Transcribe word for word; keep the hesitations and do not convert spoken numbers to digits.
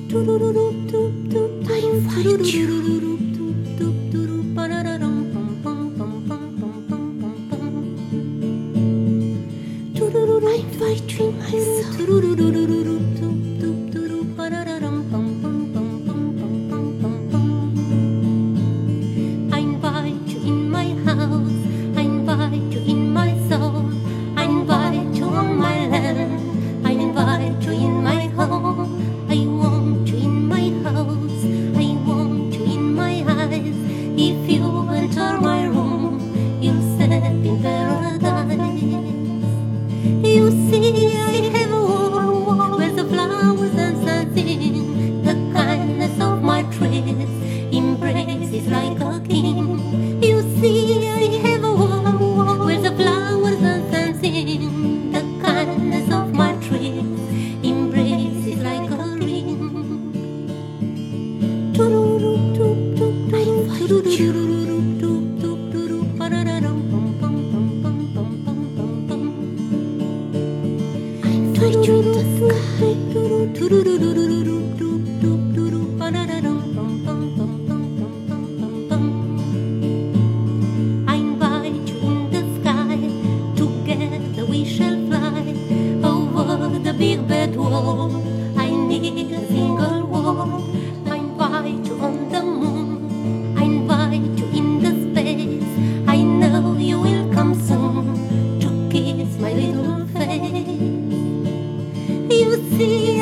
I invite you. I invite you in my soul. I invite you in my house. I invite you in my soul. I invite you on my land. I invite you in my home. I want you in my house. I want you in my eyes. If you enter my room, you step in paradise. You see, I have a wall where the flowers and sunshine, the kindness of my trees embraces like a king. You see, I have a wall where the flowers and sunshine, the kindness of my trees embraces like a ring. I invite you. I invite you in the sky. I invite you in the sky. Together we shall fly over the big bad wall. I need a single wall. I invite you on the moon. I invite you in the space. I know you will come soon to kiss my little face. You see,